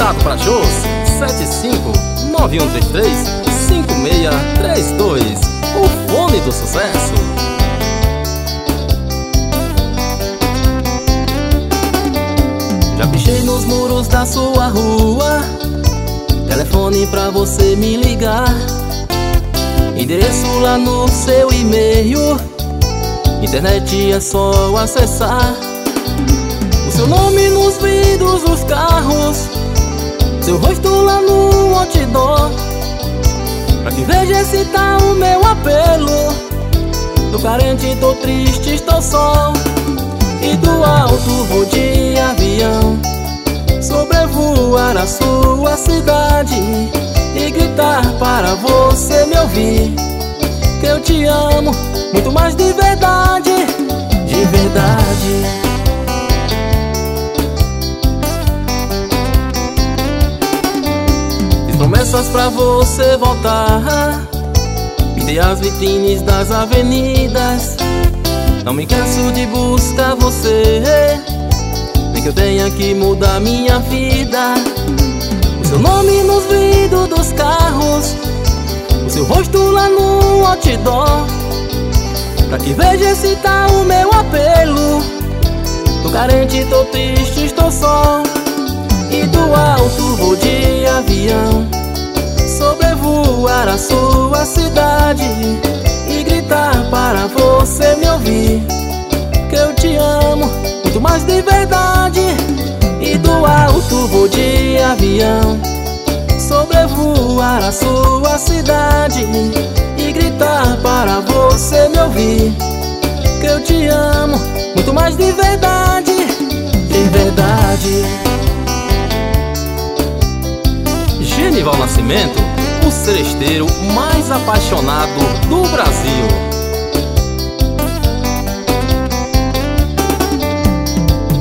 Contato para shows 7591335632. O fone do sucesso. Já pichei nos muros da sua rua telefone pra você me ligar, endereço lá no seu e-mail, internet é só acessar. O seu nome nos vidros dos carros, seu rosto lá no outdoor, pra que veja se tá o meu apelo. Tô carente, tô triste, estou só, e do alto vou de avião sobrevoar a sua cidade e gritar para você me ouvir que eu te amo muito mais de verdade, de verdade. Fiz promessas pra você voltar, pintei as vitrines das avenidas, não me canso de buscar você, nem que eu tenha que mudar minha vida. O seu nome nos vidros dos carros, o seu rosto lá no outdoor, pra que veja se tá o meu apelo. Tô carente, tô triste, estou só, e do alto vou de avião sobrevoar a sua cidade e gritar para você me ouvir que eu te amo muito mais de verdade. E do alto vou de avião sobrevoar a sua cidade e gritar para você me ouvir que eu te amo muito mais de verdade, de verdade. Genival Nascimento, o seresteiro mais apaixonado do Brasil.